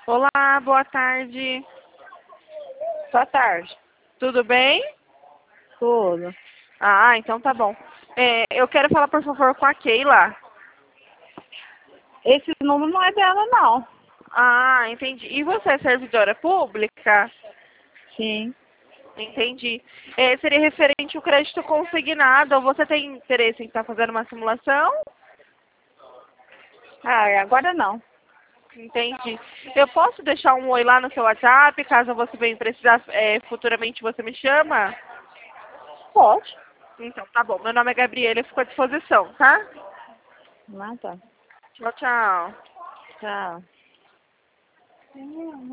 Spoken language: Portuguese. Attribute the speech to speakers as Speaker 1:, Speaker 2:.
Speaker 1: Olá, boa tarde.
Speaker 2: Boa tarde.
Speaker 1: Tudo bem?
Speaker 2: Tudo.
Speaker 1: Ah, então tá bom. Eu quero falar, por favor, com a Keila.
Speaker 2: Esse número não é dela, não.
Speaker 1: Ah, entendi. E você é servidora pública?
Speaker 2: Sim.
Speaker 1: Entendi. Seria referente ao crédito consignado. Você tem interesse em estar fazendo uma simulação?
Speaker 2: Ah, agora não.
Speaker 1: Entendi. Eu posso deixar um oi lá no seu WhatsApp, caso você venha precisar, futuramente você me chama?
Speaker 2: Pode.
Speaker 1: Então, tá bom. Meu nome é Gabriela, eu fico à disposição, tá?
Speaker 2: Ah, tá.
Speaker 1: Tchau, tchau.
Speaker 2: Tchau.